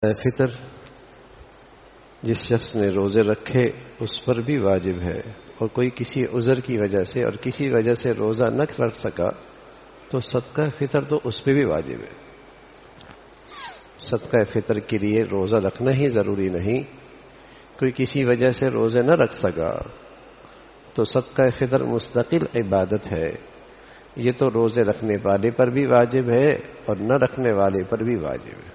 فطر جس شخص نے روزے رکھے اس پر بھی واجب ہے، اور کوئی کسی عذر کی وجہ سے اور کسی وجہ سے روزہ نہ رکھ سکا تو صدقہ فطر تو اس پہ بھی واجب ہے۔ صدقہ فطر کے لیے روزہ رکھنا ہی ضروری نہیں، کوئی کسی وجہ سے روزے نہ رکھ سکا تو صدقہ فطر مستقل عبادت ہے، یہ تو روزے رکھنے والے پر بھی واجب ہے اور نہ رکھنے والے پر بھی واجب ہے۔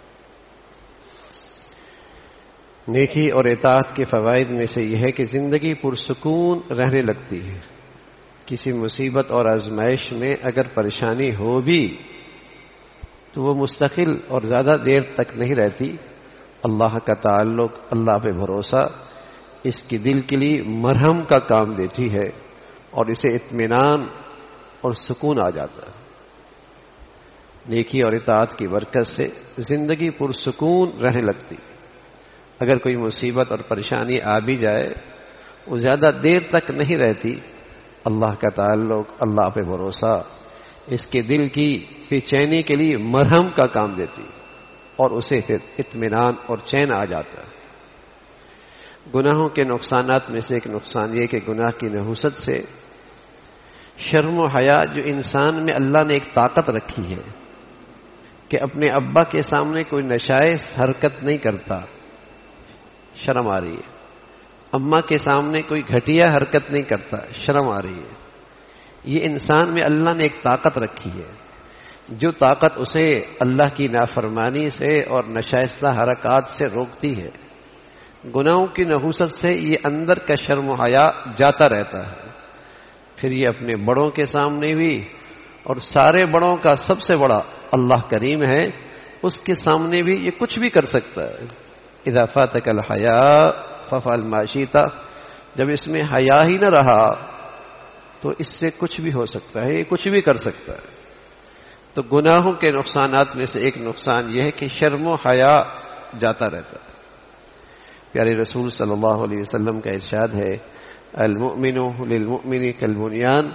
نیکی اور اطاعت کے فوائد میں سے یہ ہے کہ زندگی پرسکون رہنے لگتی ہے۔ کسی مصیبت اور آزمائش میں اگر پریشانی ہو بھی تو وہ مستقل اور زیادہ دیر تک نہیں رہتی۔ اللہ کا تعلق، اللہ پہ بھروسہ اس کی دل کے لیے مرہم کا کام دیتی ہے اور اسے اطمینان اور سکون آ جاتا ہے۔ نیکی اور اطاعت کی برکت سے زندگی پرسکون رہنے لگتی۔ اگر کوئی مصیبت اور پریشانی آ بھی جائے وہ زیادہ دیر تک نہیں رہتی۔ اللہ کا تعلق، اللہ پہ بھروسہ اس کے دل کی بے چینی کے لیے مرہم کا کام دیتی اور اسے پھر اطمینان اور چین آ جاتا ہے۔ گناہوں کے نقصانات میں سے ایک نقصان یہ کہ گناہ کی نحوست سے شرم و حیا جو انسان میں اللہ نے ایک طاقت رکھی ہے کہ اپنے ابا کے سامنے کوئی نشائز حرکت نہیں کرتا، شرم آ رہی ہے۔ اماں کے سامنے کوئی گھٹیا حرکت نہیں کرتا، شرم آ رہی ہے۔ یہ انسان میں اللہ نے ایک طاقت رکھی ہے جو طاقت اسے اللہ کی نافرمانی سے اور نشائستہ حرکات سے روکتی ہے۔ گناہوں کی نحوست سے یہ اندر کا شرم و حیا جاتا رہتا ہے، پھر یہ اپنے بڑوں کے سامنے بھی، اور سارے بڑوں کا سب سے بڑا اللہ کریم ہے، اس کے سامنے بھی یہ کچھ بھی کر سکتا ہے۔ اذا فاتک الحیاء ففعل ما شئت، جب اس میں حیا ہی نہ رہا تو اس سے کچھ بھی ہو سکتا ہے، یہ کچھ بھی کر سکتا ہے۔ تو گناہوں کے نقصانات میں سے ایک نقصان یہ ہے کہ شرم و حیا جاتا رہتا ہے۔ پیارے رسول صلی اللہ علیہ وسلم کا ارشاد ہے، المؤمن للمؤمن کالبنیان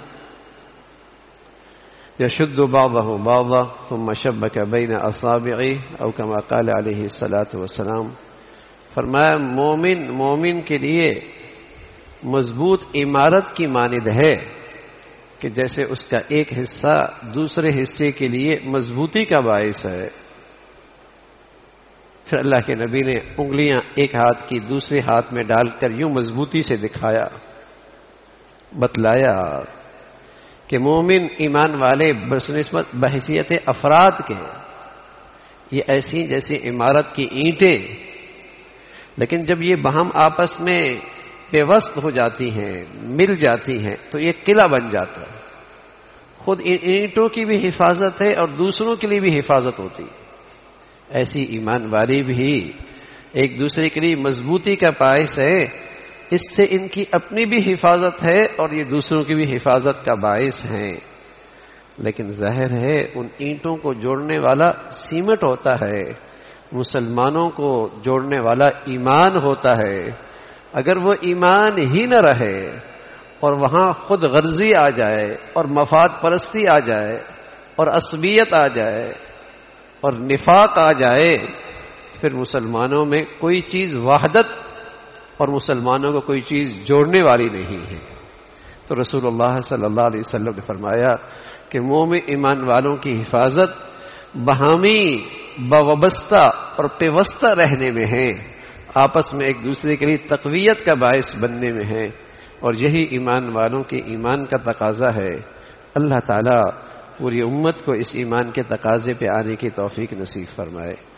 یشد بعضه بعضا ثم شبک بین اصابعه او کما قال علیہ الصلاۃ والسلام۔ فرمایا مومن کے لیے مضبوط عمارت کی مانند ہے کہ جیسے اس کا ایک حصہ دوسرے حصے کے لیے مضبوطی کا باعث ہے۔ پھر اللہ کے نبی نے انگلیاں ایک ہاتھ کی دوسرے ہاتھ میں ڈال کر یوں مضبوطی سے دکھایا، بتلایا کہ مومن ایمان والے بنسبت بحیثیت افراد کے یہ ایسی جیسی عمارت کی اینٹیں، لیکن جب یہ باہم آپس میں پیوست ہو جاتی ہیں، مل جاتی ہیں تو یہ قلعہ بن جاتا ہے۔ خود ان اینٹوں کی بھی حفاظت ہے اور دوسروں کے لیے بھی حفاظت ہوتی ہے۔ ایسی ایمان والی بھی ایک دوسرے کے لیے مضبوطی کا باعث ہے، اس سے ان کی اپنی بھی حفاظت ہے اور یہ دوسروں کی بھی حفاظت کا باعث ہے۔ لیکن ظاہر ہے ان اینٹوں کو جوڑنے والا سیمنٹ ہوتا ہے، مسلمانوں کو جوڑنے والا ایمان ہوتا ہے۔ اگر وہ ایمان ہی نہ رہے اور وہاں خود غرضی آ جائے اور مفاد پرستی آ جائے اور عصبیت آ جائے اور نفاق آ جائے، پھر مسلمانوں میں کوئی چیز وحدت اور مسلمانوں کو کوئی چیز جوڑنے والی نہیں ہے۔ تو رسول اللہ صلی اللہ علیہ وسلم نے فرمایا کہ مومن ایمان والوں کی حفاظت باہمی وابستہ اور پیوستہ رہنے میں ہے، آپس میں ایک دوسرے کے لیے تقویت کا باعث بننے میں ہے، اور یہی ایمان والوں کے ایمان کا تقاضا ہے۔ اللہ تعالیٰ پوری امت کو اس ایمان کے تقاضے پہ آنے کی توفیق نصیب فرمائے۔